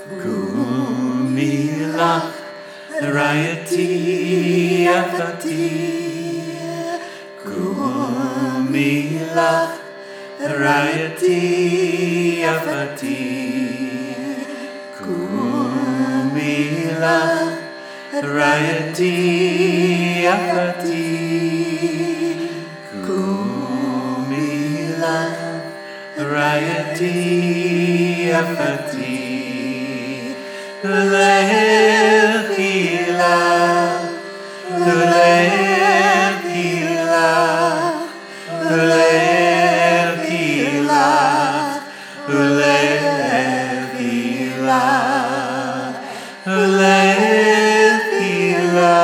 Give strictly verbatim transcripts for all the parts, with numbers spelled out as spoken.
Kumilach Rayati Afati Kumilach Rayati Afati Kumilach Rayati Afati Kumilach Rayati Afati Lechila, Lechila, Lechila, Lechila, Lechila,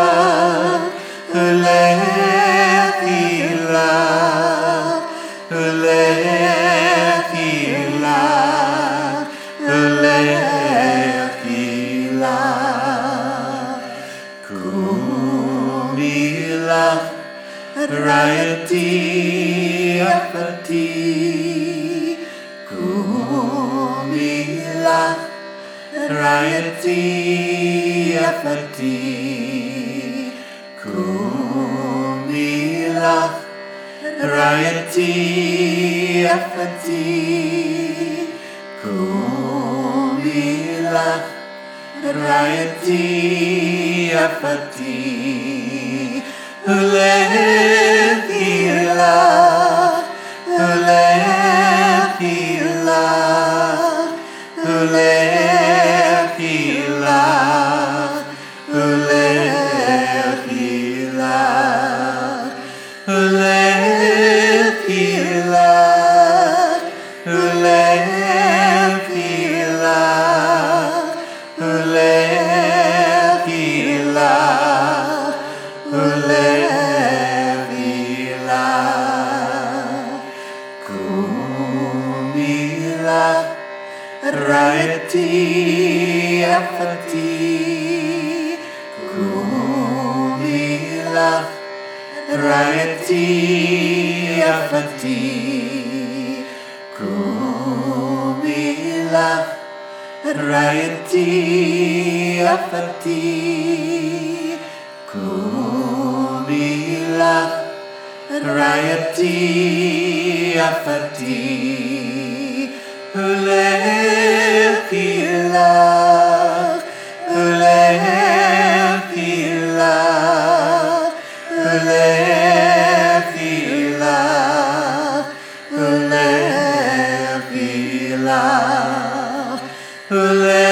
Kumilach Rayati Afati Kumilach Rayati Afati Kumilach Rayati Afati Kumilach Rayati Afati Lechila, Lechila, Lechila, Lechila, Lechila, Kumilach Rayati Afati Kumilach Rayati Afati Kumilach Rayati Afati Kumilach Rayati Afati Lechila, Lechila, Lechila, Lechila, Lechila.